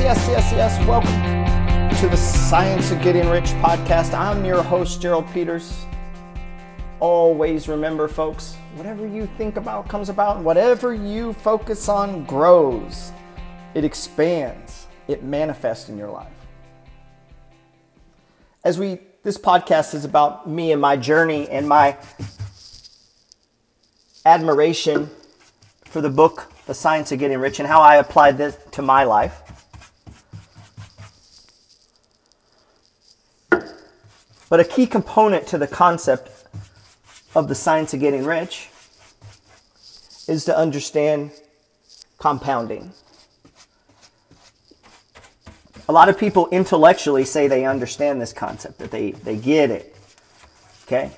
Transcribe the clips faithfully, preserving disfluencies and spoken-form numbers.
yes, yes, yes. Welcome to the Science of Getting Rich podcast. I'm your host, Gerald Peters. Always remember, folks, whatever you think about comes about. Whatever you focus on grows. It expands. It manifests in your life. As we, this podcast is about me and my journey and my admiration for the book, The Science of Getting Rich, and how I applied this to my life. But a key component to the concept of the science of getting rich is to understand compounding. A lot of people intellectually say they understand this concept, that they, they get it, okay?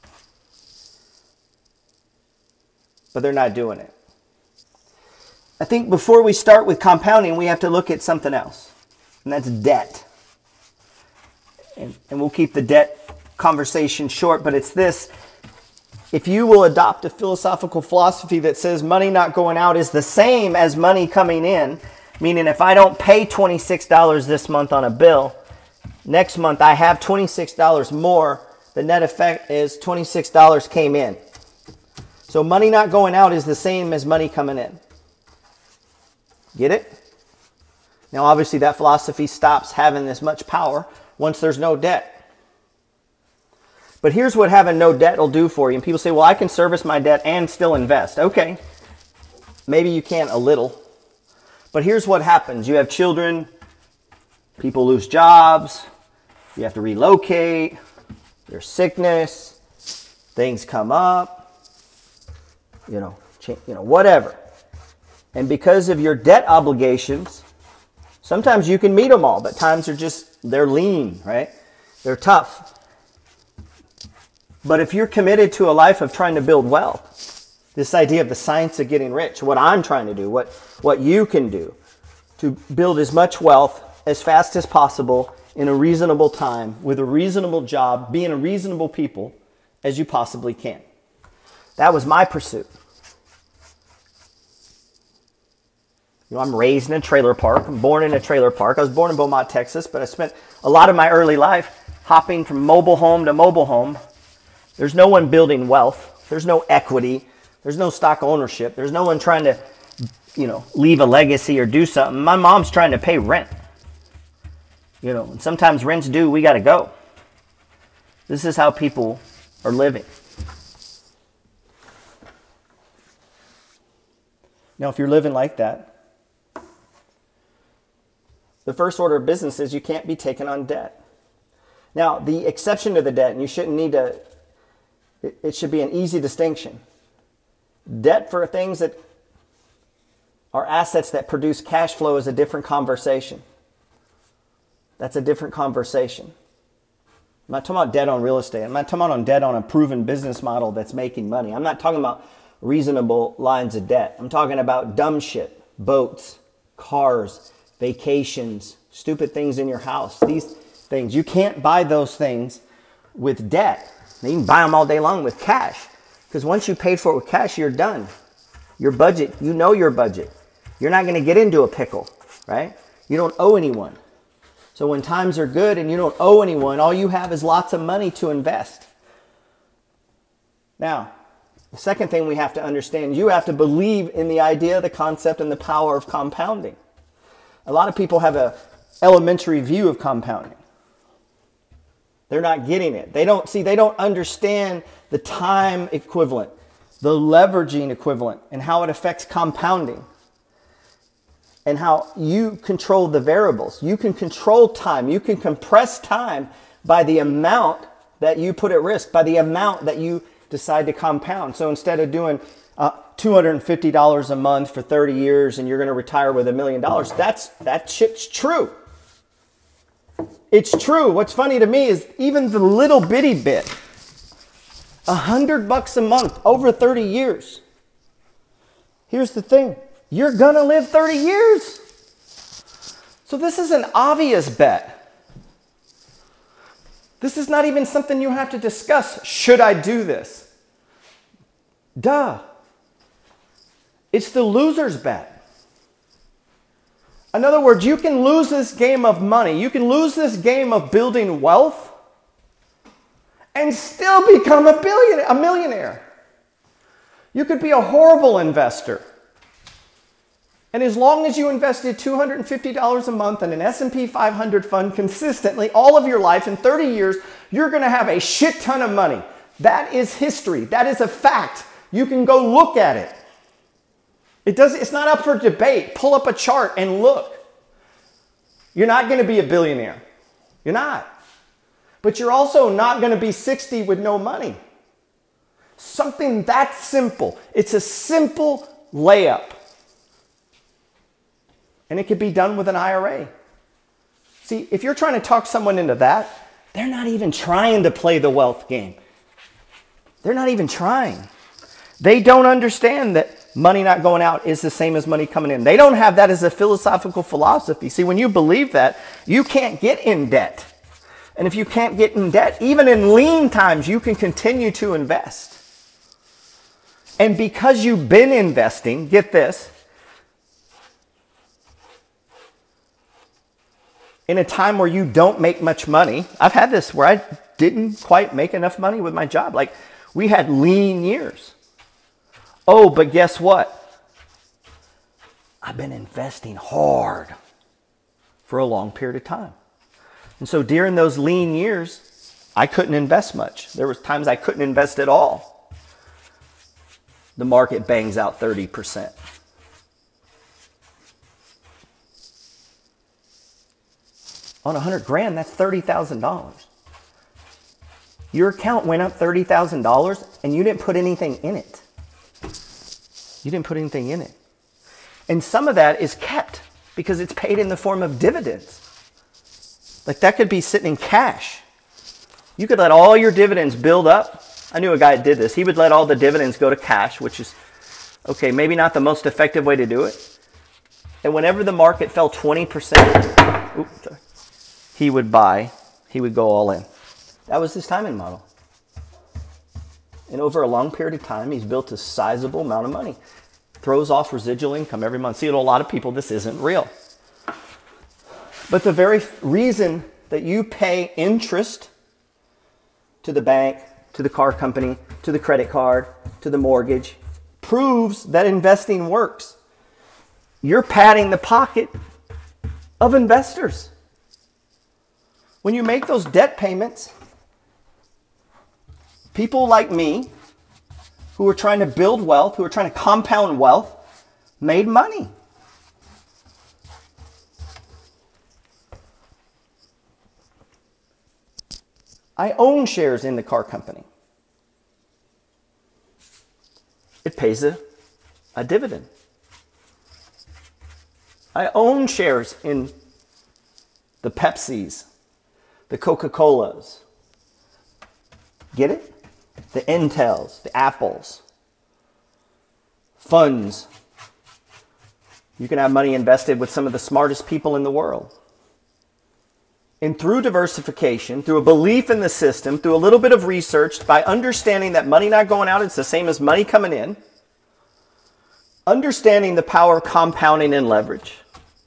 But they're not doing it. I think before we start with compounding, we have to look at something else, and that's debt. And, and we'll keep the debt conversation short, but it's this. If you will adopt a philosophical philosophy that says money not going out is the same as money coming in, meaning if I don't pay twenty-six dollars this month on a bill, next month I have twenty-six dollars more, the net effect is twenty-six dollars came in. So money not going out is the same as money coming in. Get it? Now obviously that philosophy stops having this much power once there's no debt. But here's what having no debt will do for you. And people say, well, I can service my debt and still invest. Okay, maybe you can a little. But here's what happens. You have children, people lose jobs, you have to relocate, there's sickness, things come up, you know, you know, whatever. And because of your debt obligations, sometimes you can meet them all, but times are just, they're lean, right? They're tough. But if you're committed to a life of trying to build wealth, this idea of the science of getting rich, what I'm trying to do, what, what you can do to build as much wealth as fast as possible in a reasonable time with a reasonable job, being a reasonable people as you possibly can. That was my pursuit. You know, I'm raised in a trailer park. I'm born in a trailer park. I was born in Beaumont, Texas, but I spent a lot of my early life hopping from mobile home to mobile home. There's no one building wealth. There's no equity. There's no stock ownership. There's no one trying to, you know, leave a legacy or do something. My mom's trying to pay rent. You know, and sometimes rent's due, we got to go. This is how people are living. Now, if you're living like that, the first order of business is you can't be taken on debt. Now, the exception to the debt, and you shouldn't need to, it, it should be an easy distinction. Debt for things that are assets that produce cash flow is a different conversation. That's a different conversation. I'm not talking about debt on real estate. I'm not talking about debt on a proven business model that's making money. I'm not talking about reasonable lines of debt. I'm talking about dumb shit, boats, cars, vacations, stupid things in your house. These things, you can't buy those things with debt. You can buy them all day long with cash, because once you paid for it with cash, you're done. Your budget, you know your budget. You're not going to get into a pickle, right? You don't owe anyone. So when times are good and you don't owe anyone, all you have is lots of money to invest. Now, the second thing we have to understand, you have to believe in the idea, the concept, and the power of compounding. A lot of people have an elementary view of compounding. They're not getting it. They don't see, they don't understand the time equivalent, the leveraging equivalent, and how it affects compounding. And how you control the variables. You can control time. You can compress time by the amount that you put at risk, by the amount that you decide to compound. So instead of doing uh, two hundred fifty dollars a month for thirty years and you're going to retire with a million dollars, that's that shit's true. It's true. What's funny to me is even the little bitty bit, a hundred bucks a month over thirty years. Here's the thing. You're going to live thirty years. So this is an obvious bet. This is not even something you have to discuss. Should I do this? Duh. It's the loser's bet. In other words, you can lose this game of money. You can lose this game of building wealth and still become a billionaire, a millionaire. You could be a horrible investor. And as long as you invested two hundred fifty dollars a month in an S and P five hundred fund consistently all of your life, in thirty years, you're going to have a shit ton of money. That is history. That is a fact. You can go look at it. It does, it's not up for debate. Pull up a chart and look. You're not going to be a billionaire. You're not. But you're also not going to be sixty with no money. Something that simple. It's a simple layup. And it could be done with an I R A. See, if you're trying to talk someone into that, they're not even trying to play the wealth game. They're not even trying. They don't understand that money not going out is the same as money coming in. They don't have that as a philosophical philosophy. See, when you believe that, you can't get in debt. And if you can't get in debt, even in lean times, you can continue to invest. And because you've been investing, get this, in a time where you don't make much money, I've had this where I didn't quite make enough money with my job. Like, we had lean years. Oh, but guess what? I've been investing hard for a long period of time. And so during those lean years, I couldn't invest much. There was times I couldn't invest at all. The market bangs out thirty percent. On a hundred grand, that's thirty thousand dollars. Your account went up thirty thousand dollars and you didn't put anything in it. You didn't put anything in it. And some of that is kept because it's paid in the form of dividends. Like, that could be sitting in cash. You could let all your dividends build up. I knew a guy that did this. He would let all the dividends go to cash, which is, okay, maybe not the most effective way to do it. And whenever the market fell twenty percent, oops, sorry, he would buy, he would go all in. That was his timing model. And over a long period of time, he's built a sizable amount of money. Throws off residual income every month. See, to a lot of people, this isn't real. But the very reason that you pay interest to the bank, to the car company, to the credit card, to the mortgage, proves that investing works. You're padding the pocket of investors. When you make those debt payments, people like me, who are trying to build wealth, who are trying to compound wealth, made money. I own shares in the car company. It pays a, a dividend. I own shares in the Pepsis, the Coca-Colas. Get it? The Intels, the Apples, funds. You can have money invested with some of the smartest people in the world. And through diversification, through a belief in the system, through a little bit of research, by understanding that money not going out is the same as money coming in, understanding the power of compounding and leverage,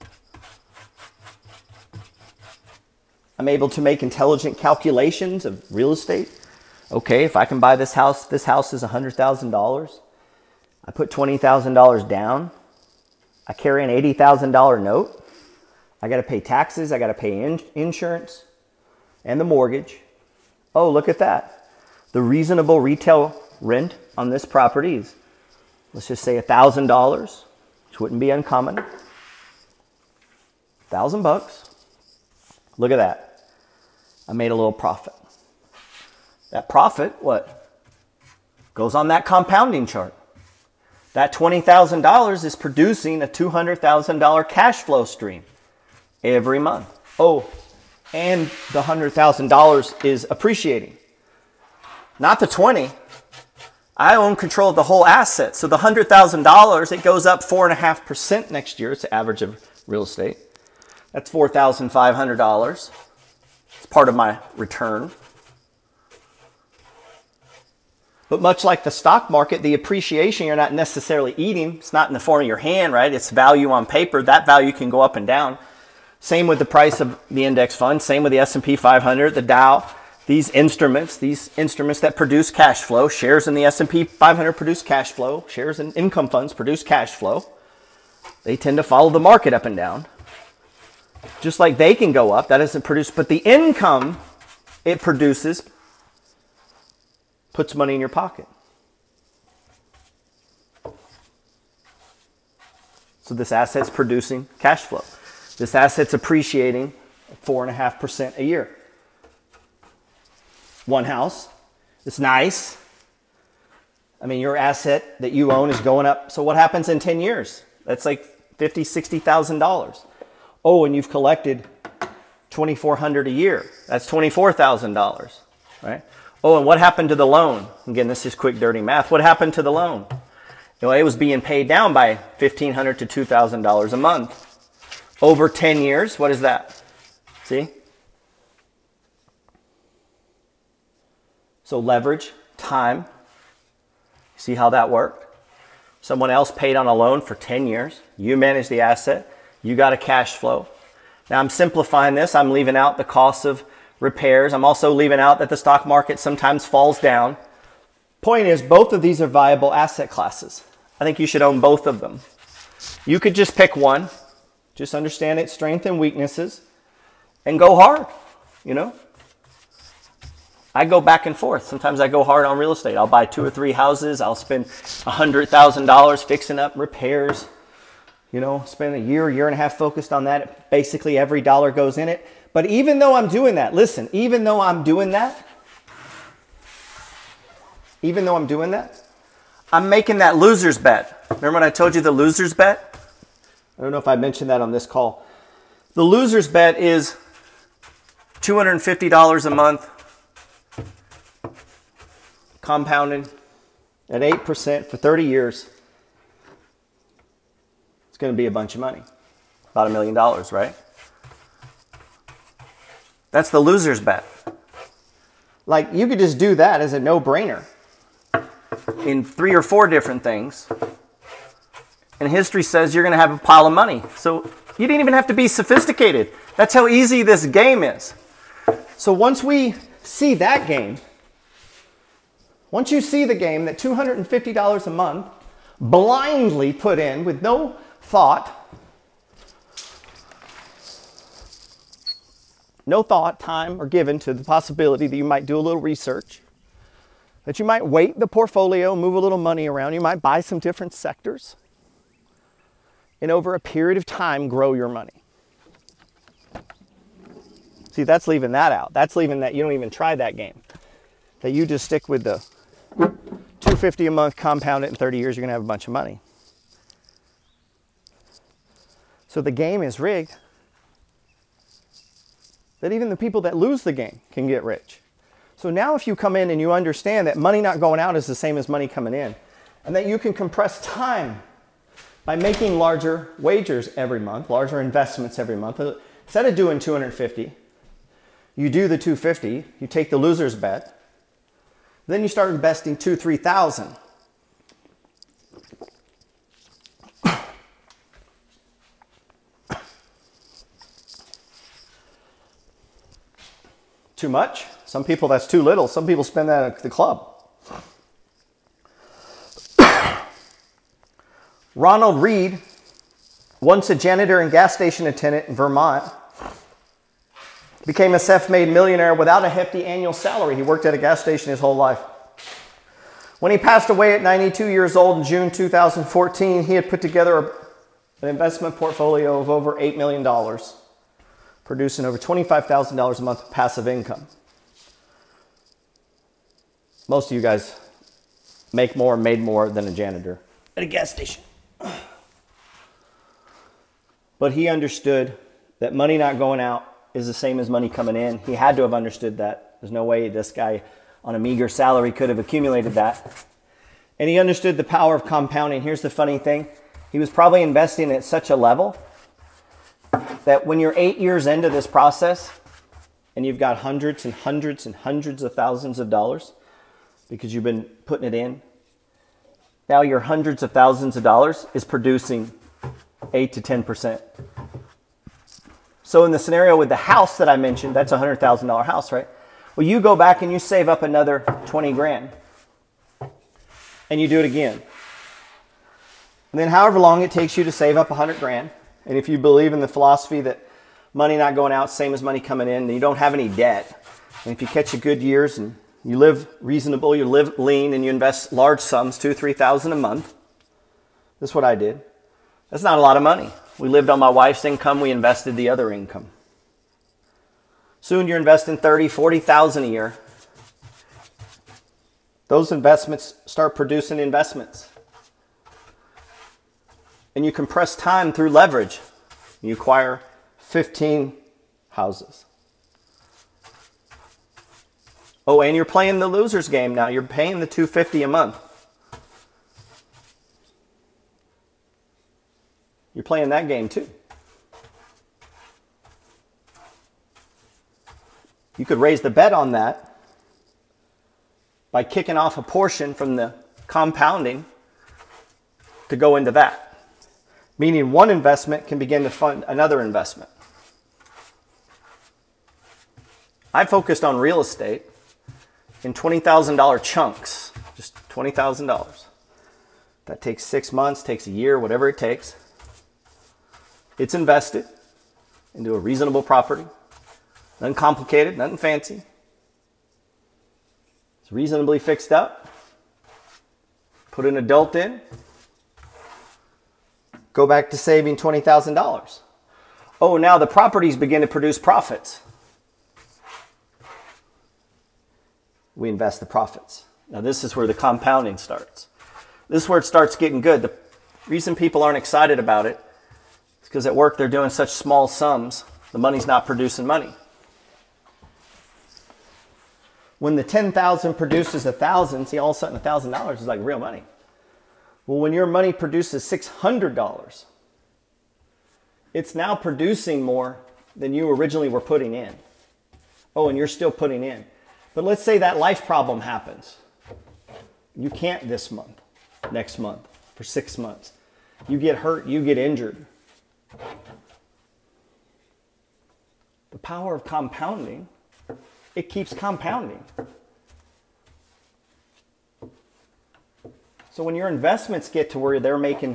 I'm able to make intelligent calculations of real estate. Okay, if I can buy this house, this house is one hundred thousand dollars. I put twenty thousand dollars down. I carry an eighty thousand dollars note. I got to pay taxes. I got to pay in- insurance and the mortgage. Oh, look at that. The reasonable retail rent on this property is, let's just say one thousand dollars, which wouldn't be uncommon. one thousand bucks. Look at that. I made a little profit. That profit, what? Goes on that compounding chart. That twenty thousand dollars is producing a two hundred thousand dollars cash flow stream every month. Oh, and the one hundred thousand dollars is appreciating. Not the twenty. I own control of the whole asset. So the one hundred thousand dollars, it goes up four point five percent next year. It's the average of real estate. That's four thousand five hundred dollars. It's part of my return. But much like the stock market, the appreciation you're not necessarily eating. It's not in the form of your hand, right? It's value on paper. That value can go up and down. Same with the price of the index fund. Same with the S and P five hundred, the Dow. These instruments, these instruments that produce cash flow. Shares in the S and P five hundred produce cash flow. Shares in income funds produce cash flow. They tend to follow the market up and down. Just like they can go up, that doesn't produce, but the income it produces puts money in your pocket. So this asset's producing cash flow. This asset's appreciating four and a half percent a year. One house, it's nice. I mean, your asset that you own is going up. So what happens in ten years? That's like fifty thousand dollars, sixty thousand dollars. Oh, and you've collected twenty-four hundred dollars a year. That's twenty-four thousand dollars, right? Oh, and what happened to the loan? Again, this is quick, dirty math. What happened to the loan? You know, it was being paid down by fifteen hundred dollars to two thousand dollars a month. Over ten years, what is that? See? So leverage, time. See how that worked? Someone else paid on a loan for ten years. You manage the asset. You got a cash flow. Now I'm simplifying this. I'm leaving out the cost of repairs. I'm also leaving out that the stock market sometimes falls down. Point is, both of these are viable asset classes. I think you should own both of them. You could just pick one. Just understand its strengths and weaknesses and go hard, you know? I go back and forth. Sometimes I go hard on real estate. I'll buy two or three houses. I'll spend one hundred thousand dollars fixing up repairs. You know, spend a year, year and a half focused on that. Basically, every dollar goes in it. But even though I'm doing that, listen, even though I'm doing that, even though I'm doing that, I'm making that loser's bet. Remember when I told you the loser's bet? I don't know if I mentioned that on this call. The loser's bet is two hundred fifty dollars a month, compounded at eight percent for thirty years. It's going to be a bunch of money. About a million dollars, right? That's the loser's bet. Like, you could just do that as a no-brainer in three or four different things. And history says you're going to have a pile of money. So you didn't even have to be sophisticated. That's how easy this game is. So once we see that game, once you see the game that two hundred fifty dollars a month blindly put in with no thought, no thought, time, or given to the possibility that you might do a little research, that you might weight the portfolio, move a little money around, you might buy some different sectors, and over a period of time grow your money. See, that's leaving that out. That's leaving that you don't even try that game. That you just stick with the two hundred fifty dollars a month, compound it in thirty years, you're going to have a bunch of money. So the game is rigged. That even the people that lose the game can get rich. So now if you come in and you understand that money not going out is the same as money coming in, and that you can compress time by making larger wagers every month, larger investments every month, instead of doing two hundred fifty, you do the two hundred fifty, you take the loser's bet, then you start investing two, three thousand. Too much? Some people that's too little. Some people spend that at the club. Ronald Reed, once a janitor and gas station attendant in Vermont, became a self-made millionaire without a hefty annual salary. He worked at a gas station his whole life. When he passed away at ninety-two years old in June two thousand fourteen, he had put together a, an investment portfolio of over eight million dollars, producing over twenty-five thousand dollars a month of passive income. Most of you guys make more, made more than a janitor at a gas station. But he understood that money not going out is the same as money coming in. He had to have understood that. There's no way this guy on a meager salary could have accumulated that. And he understood the power of compounding. Here's the funny thing. He was probably investing at such a level that when you're eight years into this process and you've got hundreds and hundreds and hundreds of thousands of dollars, because you've been putting it in. Now your hundreds of thousands of dollars is producing eight to ten percent. So in the scenario with the house that I mentioned, that's a one hundred thousand dollars house, right? Well, you go back and you save up another twenty grand. And you do it again. And then however long it takes you to save up one hundred grand, and if you believe in the philosophy that money not going out, same as money coming in, and you don't have any debt, and if you catch a good years and you live reasonable, you live lean, and you invest large sums, two, three thousand a month. That's what I did. That's not a lot of money. We lived on my wife's income. We invested the other income. Soon you're investing thirty, forty thousand a year. Those investments start producing investments. And you compress time through leverage. You acquire fifteen houses. Oh, and you're playing the loser's game now. You're paying the two hundred fifty dollars a month. You're playing that game too. You could raise the bet on that by kicking off a portion from the compounding to go into that. Meaning one investment can begin to fund another investment. I focused on real estate in twenty thousand dollars chunks, just twenty thousand dollars. That takes six months, takes a year, whatever it takes. It's invested into a reasonable property. Nothing complicated, nothing fancy. It's reasonably fixed up. Put an adult in. Go back to saving twenty thousand dollars. Oh, now the properties begin to produce profits. We invest the profits. Now this is where the compounding starts. This is where it starts getting good. The reason people aren't excited about it is because at work they're doing such small sums, the money's not producing money. When the ten thousand produces one thousand, see, all of a sudden one thousand dollars is like real money. Well, when your money produces six hundred dollars, it's now producing more than you originally were putting in. Oh, and you're still putting in. But let's say that life problem happens. You can't this month, next month, for six months. You get hurt, you get injured. The power of compounding, it keeps compounding. So when your investments get to where they're making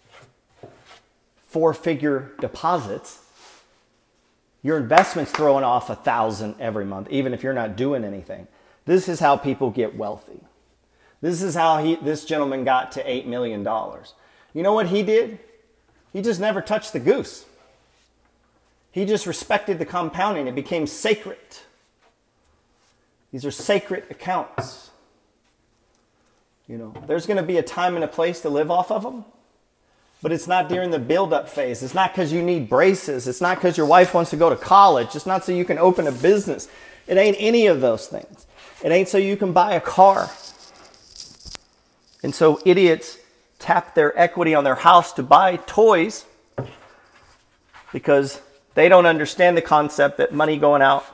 four-figure deposits, your investment's throwing off a thousand every month, even if you're not doing anything. This is how people get wealthy. This is how he, this gentleman got to eight million dollars. You know what he did? He just never touched the goose. He just respected the compounding. It became sacred. These are sacred accounts. You know, there's going to be a time and a place to live off of them, but it's not during the build-up phase. It's not because you need braces. It's not because your wife wants to go to college. It's not so you can open a business. It ain't any of those things. It ain't so you can buy a car. And so idiots tap their equity on their house to buy toys because they don't understand the concept that money going out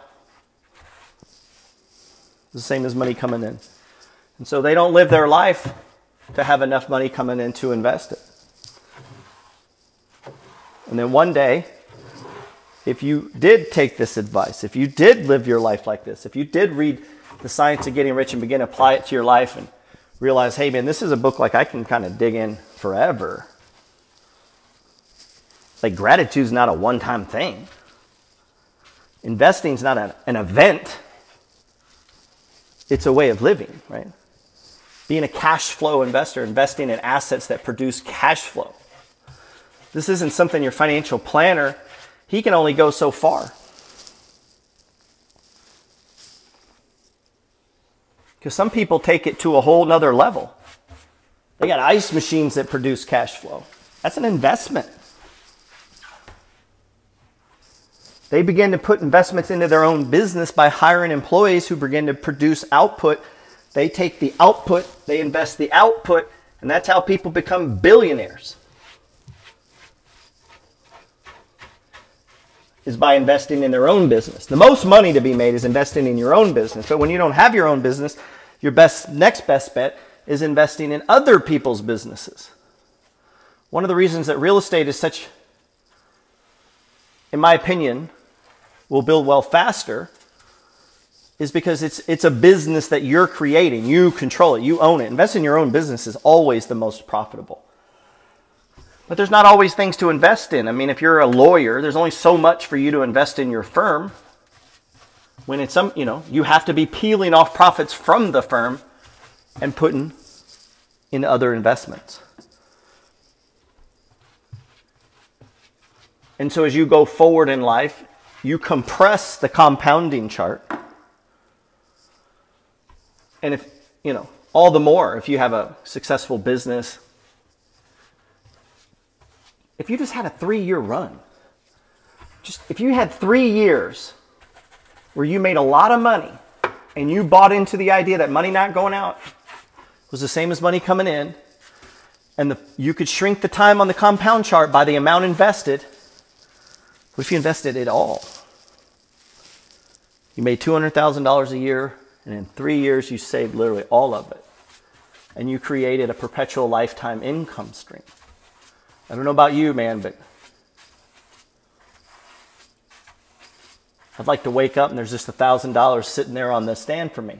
is the same as money coming in. And so they don't live their life to have enough money coming in to invest it. And then one day, if you did take this advice, if you did live your life like this, if you did read The Science of Getting Rich and begin to apply it to your life and realize, hey man, this is a book like I can kind of dig in forever. Like gratitude's not a one-time thing. Investing's not an, an event. It's a way of living, right? Being a cash flow investor, investing in assets that produce cash flow. This isn't something your financial planner, he can only go so far. Because some people take it to a whole nother level. They got ice machines that produce cash flow. That's an investment. They begin to put investments into their own business by hiring employees who begin to produce output. They take the output, they invest the output, and that's how people become billionaires. Is by investing in their own business. The most money to be made is investing in your own business. But when you don't have your own business, Your best next best bet is investing in other people's businesses. One of the reasons that real estate is such, in my opinion, will build wealth faster is because it's it's a business that you're creating. You control it. You own it. Invest in your own business is always the most profitable. But there's not always things to invest in. I mean, if you're a lawyer, there's only so much for you to invest in your firm. When it's some, you know, you have to be peeling off profits from the firm and putting in other investments. And so as you go forward in life, you compress the compounding chart. And if, you know, all the more if you have a successful business, if you just had a three-year run, just if you had three years where you made a lot of money and you bought into the idea that money not going out was the same as money coming in, and the, you could shrink the time on the compound chart by the amount invested, what if you invested it all? You made two hundred thousand dollars a year, and in three years you saved literally all of it. And you created a perpetual lifetime income stream. I don't know about you, man, but I'd like to wake up and there's just a thousand dollars sitting there on the stand for me.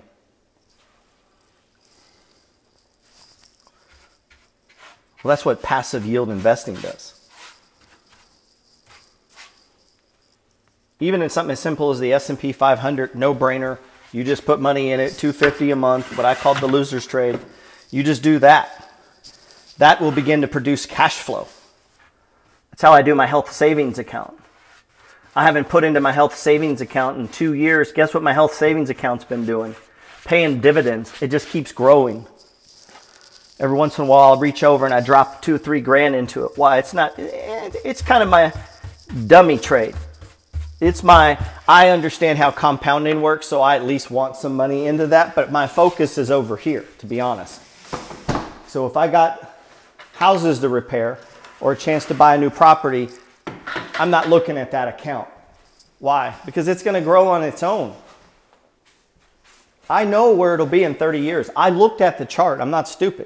Well, that's what passive yield investing does. Even in something as simple as the S and P five hundred, no brainer. You just put money in it, two hundred fifty dollars a month, what I call the loser's trade. You just do that. That will begin to produce cash flow. That's how I do my health savings account. I haven't put into my health savings account in two years. Guess what my health savings account's been doing? Paying dividends. It just keeps growing. Every once in a while I'll reach over and I drop two or three grand into it. Why? It's not, it's kind of my dummy trade. It's my, I understand how compounding works, so I at least want some money into that, but my focus is over here, to be honest. So if I got houses to repair or a chance to buy a new property, I'm not looking at that account. Why? Because it's going to grow on its own. I know where it'll be in thirty years. I looked at the chart. I'm not stupid.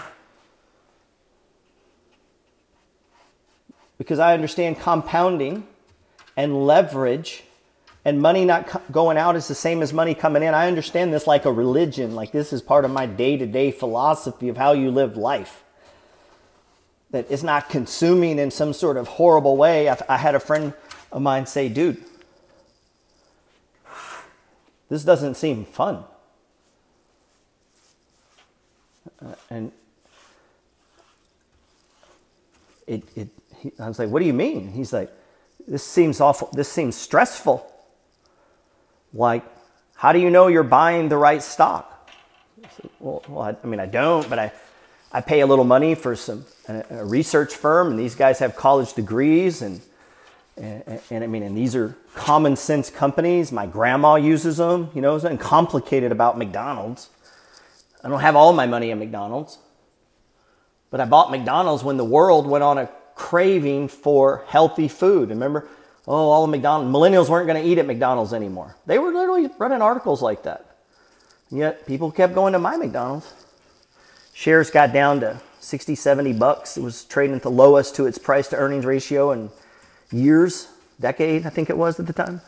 Because I understand compounding and leverage and money not co- going out is the same as money coming in. I understand this like a religion. Like this is part of my day-to-day philosophy of how you live life. That it's not consuming in some sort of horrible way. I, I had a friend of mine say, dude, this doesn't seem fun. Uh, and it, it, he, I was like, what do you mean? He's like, this seems awful. This seems stressful. Like, how do you know you're buying the right stock? I said, well, well I, I mean, I don't, but I, I pay a little money for some a, a research firm, and these guys have college degrees, and, and and I mean, and these are common sense companies. My grandma uses them. You know, it's nothing complicated about McDonald's. I don't have all my money in McDonald's, but I bought McDonald's when the world went on a craving for healthy food. Remember, oh, all the McDonald's millennials weren't going to eat at McDonald's anymore. They were literally running articles like that. And yet people kept going to my McDonald's. Shares got down to sixty, seventy bucks. It was trading at the lowest to its price to earnings ratio in years, decade, I think it was at the time.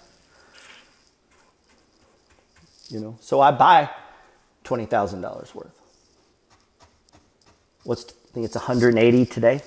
You know, so I buy twenty thousand dollars worth. What's, I think it's one hundred eighty today.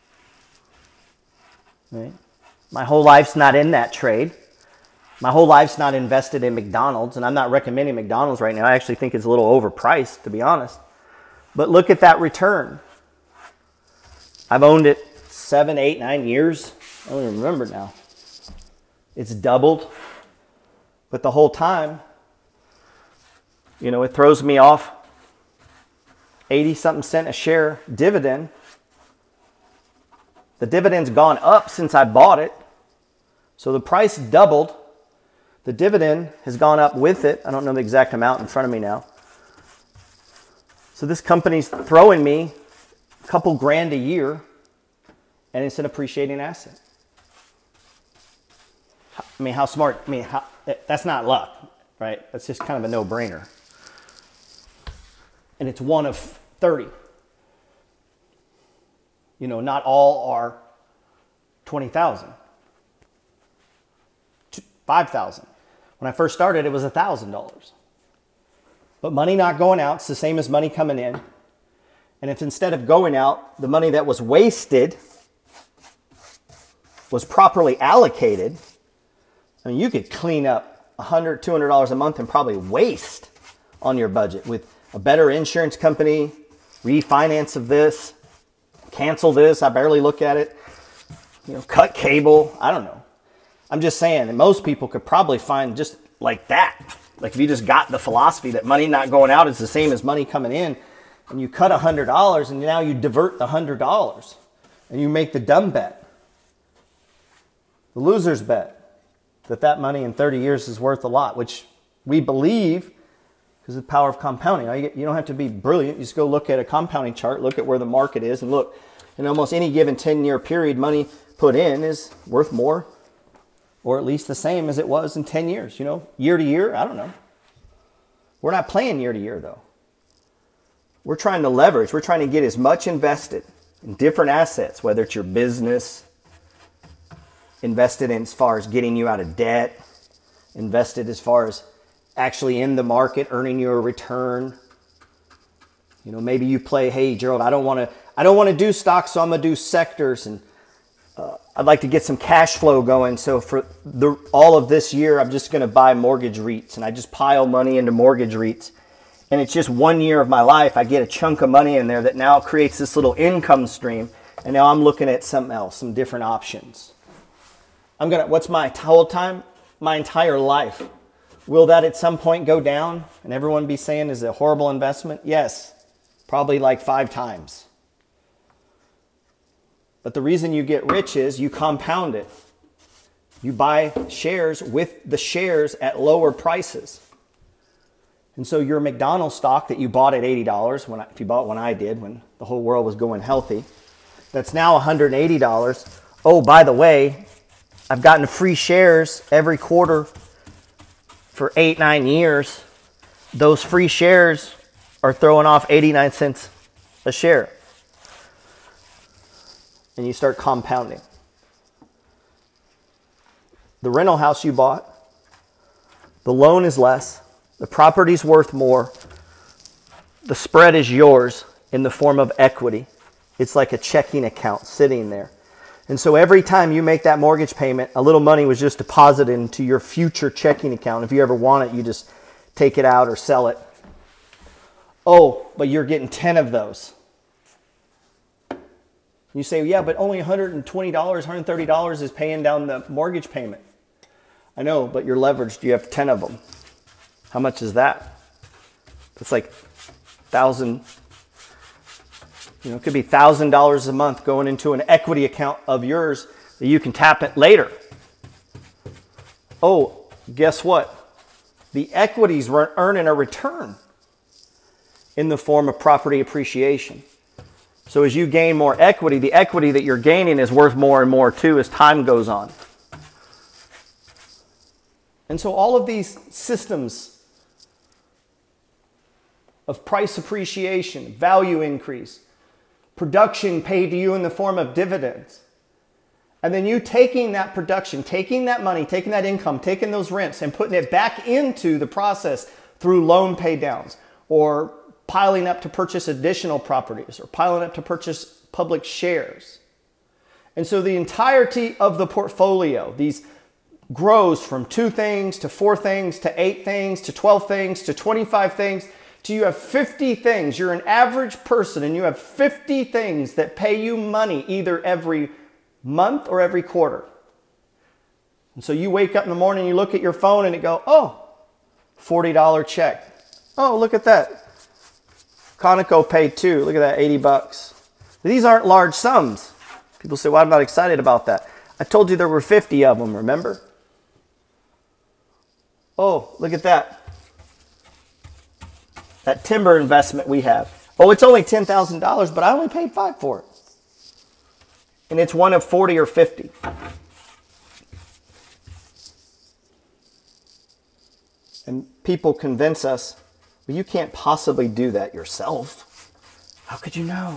Right? My whole life's not in that trade. My whole life's not invested in McDonald's, and I'm not recommending McDonald's right now. I actually think it's a little overpriced, to be honest. But look at that return. I've owned it seven, eight, nine years. I don't even remember now. It's doubled. But the whole time, you know, it throws me off eighty something cent a share dividend. The dividend's gone up since I bought it. So the price doubled. The dividend has gone up with it. I don't know the exact amount in front of me now. So this company's throwing me a couple grand a year, and it's an appreciating asset. I mean, how smart, I mean, how, that's not luck, right? That's just kind of a no-brainer. and it's one of thirty. You know, not all are twenty thousand, five thousand. When I first started, it was one thousand dollars. But money not going out, it's the same as money coming in. And if instead of going out, the money that was wasted was properly allocated, I mean, you could clean up one hundred dollars, two hundred dollars a month and probably waste on your budget with a better insurance company, refinance of this, cancel this, I barely look at it, you know, cut cable, I don't know. I'm just saying that most people could probably find just like that. Like if you just got the philosophy that money not going out is the same as money coming in, and you cut one hundred dollars and now you divert the one hundred dollars and you make the dumb bet, the loser's bet, that that money in thirty years is worth a lot, which we believe because of the power of compounding. You don't have to be brilliant. You just go look at a compounding chart, look at where the market is, and look, in almost any given ten-year period, money put in is worth more or at least the same as it was in ten years. You know, year to year, I don't know. We're not playing year to year, though. We're trying to leverage. We're trying to get as much invested in different assets, whether it's your business, invested in as far as getting you out of debt, invested as far as actually in the market, earning you a return. You know, maybe you play, hey, Gerald, I don't want to, I don't want to do stocks, so I'm going to do sectors, and uh, I'd like to get some cash flow going. So for the all of this year, I'm just going to buy mortgage REITs, and I just pile money into mortgage REITs. And it's just one year of my life. I get a chunk of money in there that now creates this little income stream. And now I'm looking at something else, some different options. I'm going to, what's my whole time? My entire life. Will that at some point go down and everyone be saying is it a horrible investment? Yes, probably like five times. But the reason you get rich is you compound it. You buy shares with the shares at lower prices. And so your McDonald's stock that you bought at eighty dollars, when I, if you bought when I did, when the whole world was going healthy, that's now one hundred eighty dollars. Oh, by the way, I've gotten free shares every quarter for eight, nine years. Those free shares are throwing off eighty-nine cents a share. And you start compounding. The rental house you bought, the loan is less, the property's worth more, the spread is yours in the form of equity. It's like a checking account sitting there. And so every time you make that mortgage payment, a little money was just deposited into your future checking account. If you ever want it, you just take it out or sell it. Oh, but you're getting ten of those. You say, yeah, but only one hundred twenty dollars, one hundred thirty dollars is paying down the mortgage payment. I know, but you're leveraged. You have ten of them. How much is that? It's like thousand. You know, it could be one thousand dollars a month going into an equity account of yours that you can tap it later. Oh, guess what? The equities were earning a return in the form of property appreciation. So as you gain more equity, the equity that you're gaining is worth more and more too as time goes on. And so all of these systems of price appreciation, value increase, production paid to you in the form of dividends, and then you taking that production, taking that money, taking that income, taking those rents and putting it back into the process through loan pay downs or piling up to purchase additional properties or piling up to purchase public shares. And so the entirety of the portfolio, these grows from two things to four things to eight things to twelve things to twenty-five things to you have fifty things. You're an average person and you have fifty things that pay you money either every month or every quarter. And so you wake up in the morning, you look at your phone and it go, oh, forty dollars check. Oh, look at that. Conoco paid too. Look at that, eighty bucks. These aren't large sums. People say, well, I'm not excited about that. I told you there were fifty of them, remember? Oh, look at that. That timber investment we have. Oh, it's only ten thousand dollars, but I only paid five for it. And it's one of forty or fifty. And people convince us Well, you can't possibly do that yourself. How could you know?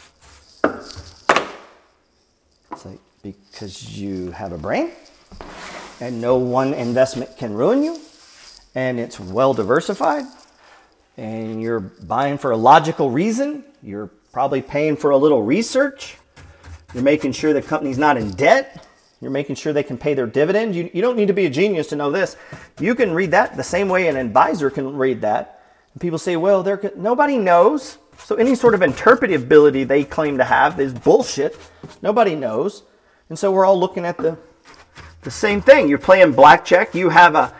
It's like, because you have a brain and no one investment can ruin you and it's well diversified and you're buying for a logical reason. You're probably paying for a little research. You're making sure the company's not in debt. You're making sure they can pay their dividend. You, you don't need to be a genius to know this. You can read that the same way an advisor can read that. And people say, well, they're, nobody knows. So any sort of interpretive ability they claim to have is bullshit. Nobody knows. And so we're all looking at the, the same thing. You're playing blackjack. You have a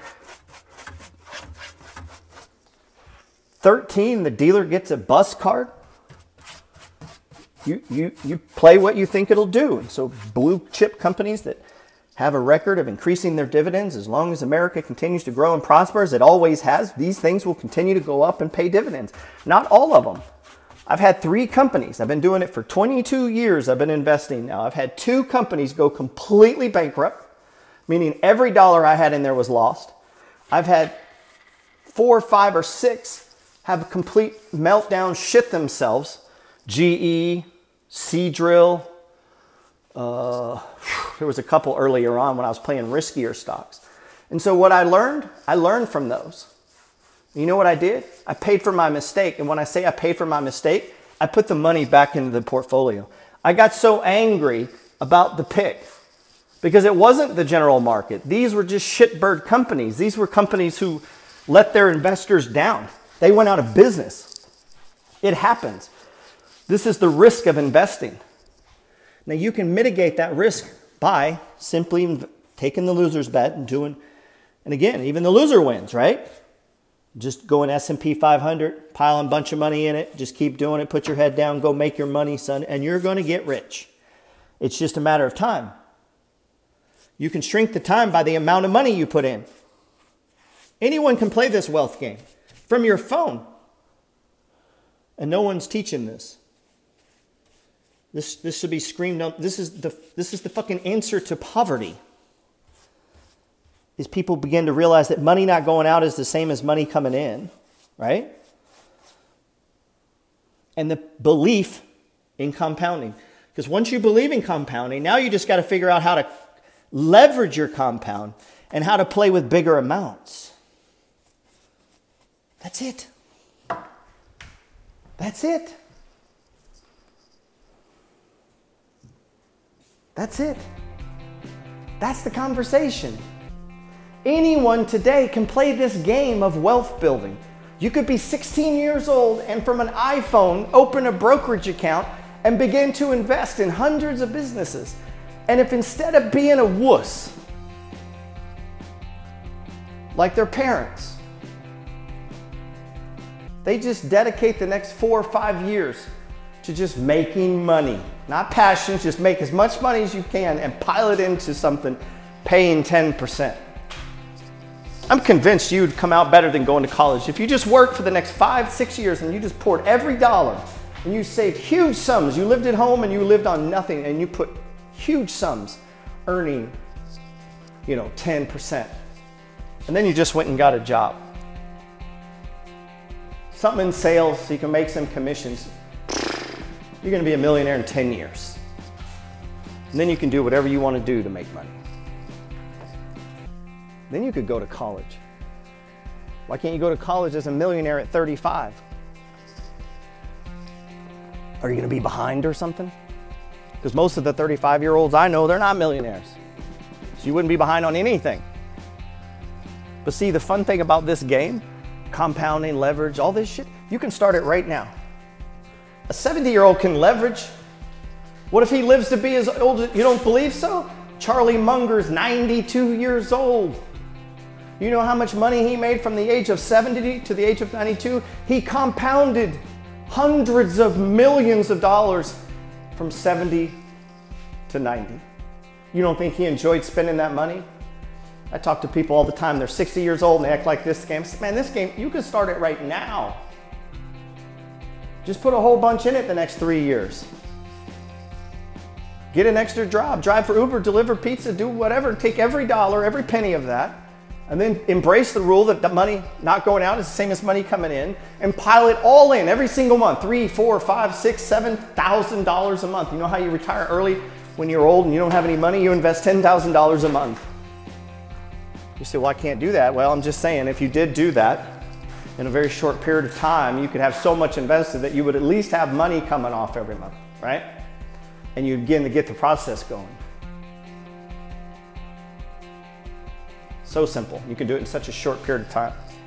thirteen, the dealer gets a bus card. You, you, you play what you think it'll do. And so blue chip companies that have a record of increasing their dividends, as long as America continues to grow and prosper, as it always has, these things will continue to go up and pay dividends. Not all of them. I've had three companies. I've been doing it for twenty-two years. I've been investing now. I've had two companies go completely bankrupt, meaning every dollar I had in there was lost. I've had four, five, or six have a complete meltdown, shit themselves. G E, Seadrill. Uh, there was a couple earlier on when I was playing riskier stocks. And so what I learned, I learned from those. You know what I did? I paid for my mistake. And when I say I paid for my mistake, I put the money back into the portfolio. I got so angry about the pick because it wasn't the general market. These were just shitbird companies. These were companies who let their investors down. They went out of business. It happens. This is the risk of investing. Now you can mitigate that risk by simply taking the loser's bet and doing, and again, even the loser wins, right? Just go in S and P five hundred, pile a bunch of money in it, just keep doing it, put your head down, go make your money, son, and you're going to get rich. It's just a matter of time. You can shrink the time by the amount of money you put in. Anyone can play this wealth game from your phone. And no one's teaching this. This, this should be screamed out. This is the, this is the fucking answer to poverty. Is people begin to realize that money not going out is the same as money coming in, right? And the belief in compounding. Because once you believe in compounding, now you just got to figure out how to leverage your compound and how to play with bigger amounts. That's it. That's it. That's it. That's the conversation. Anyone today can play this game of wealth building. You could be sixteen years old and from an iPhone open a brokerage account and begin to invest in hundreds of businesses. And if instead of being a wuss, like their parents, they just dedicate the next four or five years to just making money, not passions, just make as much money as you can and pile it into something paying ten percent. I'm convinced you'd come out better than going to college. If you just worked for the next five, six years and you just poured every dollar and you saved huge sums, you lived at home and you lived on nothing and you put huge sums earning, you know, ten percent. And then you just went and got a job. Something in sales so you can make some commissions. You're going to be a millionaire in ten years. And then you can do whatever you want to do to make money. Then you could go to college. Why can't you go to college as a millionaire at thirty-five? Are you going to be behind or something? Because most of the thirty-five-year-olds I know, they're not millionaires. So you wouldn't be behind on anything. But see, the fun thing about this game, compounding, leverage, all this shit, you can start it right now. A seventy-year-old can leverage. What if he lives to be as old as, you don't believe so? Charlie Munger's ninety-two years old. You know how much money he made from the age of seventy to the age of ninety-two? He compounded hundreds of millions of dollars from seventy to ninety. You don't think he enjoyed spending that money? I talk to people all the time. They're sixty years old and they act like this game. Man, this game, you can start it right now. Just put a whole bunch in it the next three years. Get an extra job. Drive for Uber, deliver pizza, do whatever. Take every dollar, every penny of that. And then embrace the rule that the money not going out is the same as money coming in, and pile it all in every single month. Three, four, five, six, seven thousand dollars a month. You know how you retire early when you're old and you don't have any money? You invest ten thousand dollars a month. You say, well, I can't do that. Well, I'm just saying, if you did do that in a very short period of time, you could have so much invested that you would at least have money coming off every month, right? And you begin to get the process going. So simple. You can do it in such a short period of time.